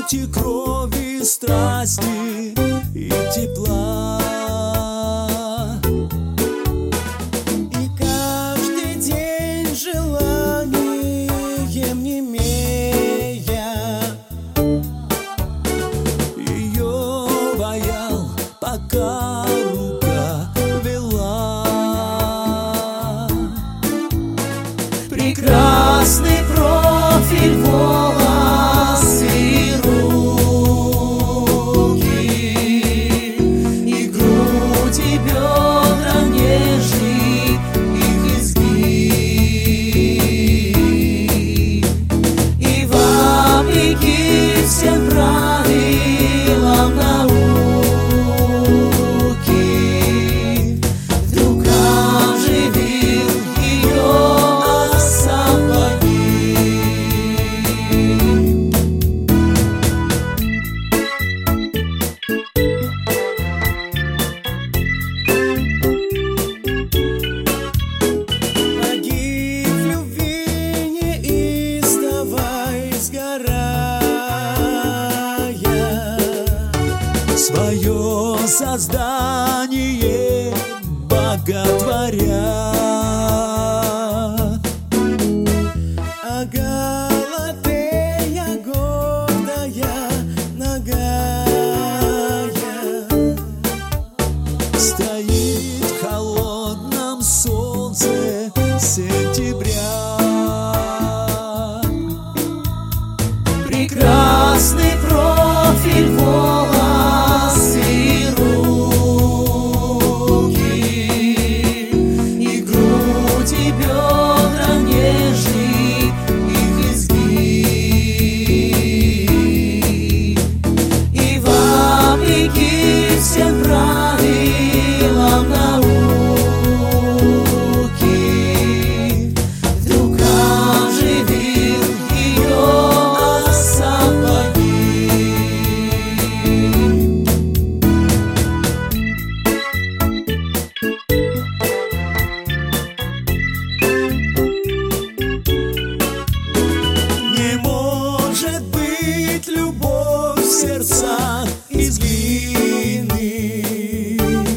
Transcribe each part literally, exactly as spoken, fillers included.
жути, крови, страсти и тепла. И каждый день желанием не имея, ее боял, пока рука вела. Прекрасный профиль, волосы и руки, и грудь, и бедра нежные, их изгиб. И вопреки всем правилам науки вдруг оживил ее свое создание боготворя. А Галатея гордая, нагая, стоит в холодном солнце сентября. Прекрасный профиль, волосы и руки, и грудь, и бедра нежные, их изгиб. И вопреки всем правилам науки вдруг оживил ее любовь в сердцах из глины,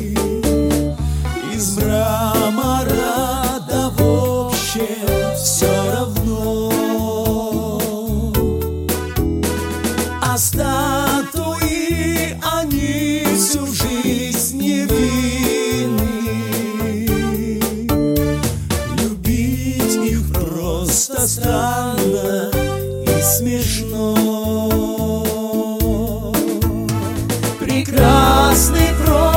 из мрамора, да в общем все равно. А статуи, они всю жизнь невинны. Любить их просто странно и смешно. Прекрасный профиль.